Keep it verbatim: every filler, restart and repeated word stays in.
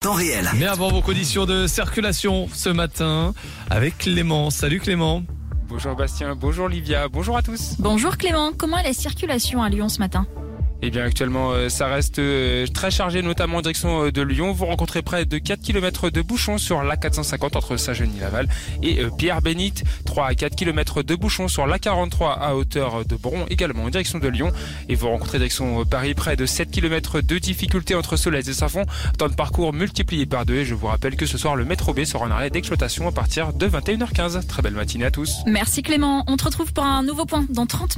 temps réel. Mais avant vos conditions de circulation ce matin avec Clément. Salut Clément. Bonjour Bastien, bonjour Livia, bonjour à tous. Bonjour Clément, comment est la circulation à Lyon ce matin ? Eh bien actuellement euh, ça reste euh, très chargé, notamment en direction euh, de Lyon. Vous rencontrez près de quatre kilomètres de bouchons sur l'A quatre cent cinquante entre Saint-Genis-Laval et euh, Pierre-Bénite. trois à quatre kilomètres de bouchons sur l'A quarante-trois à hauteur de Bron, également en direction de Lyon. Et vous rencontrez direction euh, Paris près de sept kilomètres de difficultés entre Solèze et Saint-Fond. Temps de parcours multiplié par deux. Et je vous rappelle que ce soir le métro B sera en arrêt d'exploitation à partir de vingt et une heures quinze. Très belle matinée à tous. Merci Clément, on te retrouve pour un nouveau point dans trente minutes.